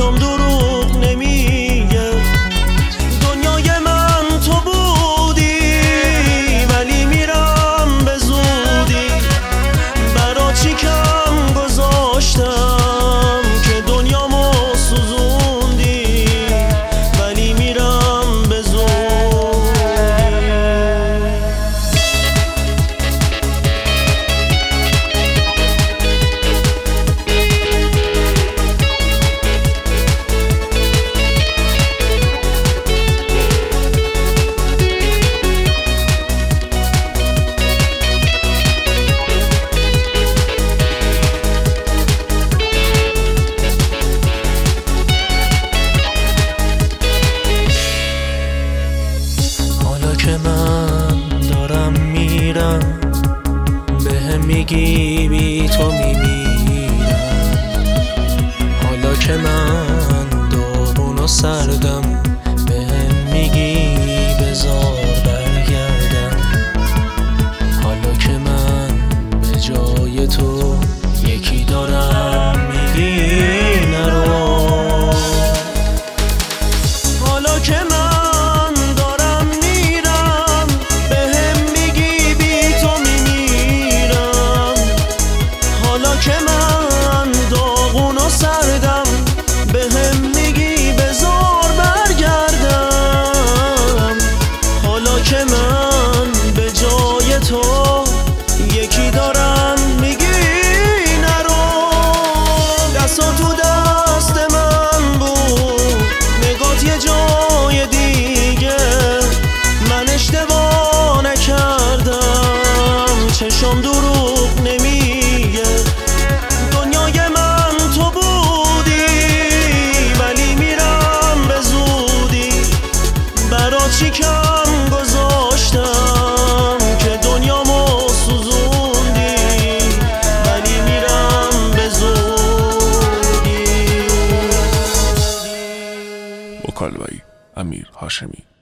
چشم دروغ نمیگه. دنیای من تو بودی ولی میرم به زودی. برا چی کم گذاشتم که دنیامو سوزوندی ولی میرم به زودی. که من دارم میرم بهم میگی بی تو میمیرم. حالا که من داغون و سردم بهم میگی بذار برگردم. حالا که من به جای تو یکی دارم میگی نرو. حالا که من که من داغون و سردم بهم میگی بذار برگردم. حالا که من به جای تو یکی دارم میگی نرو. دستا تو دست من بود نگات یه جای دیگه. من اشتباه نکردم چشم دروغ نمیگه. چی کم گذاشتم که دنیامو سوزوندی ولی میرم به زودی. مکالمه‌ای امیر هاشمی.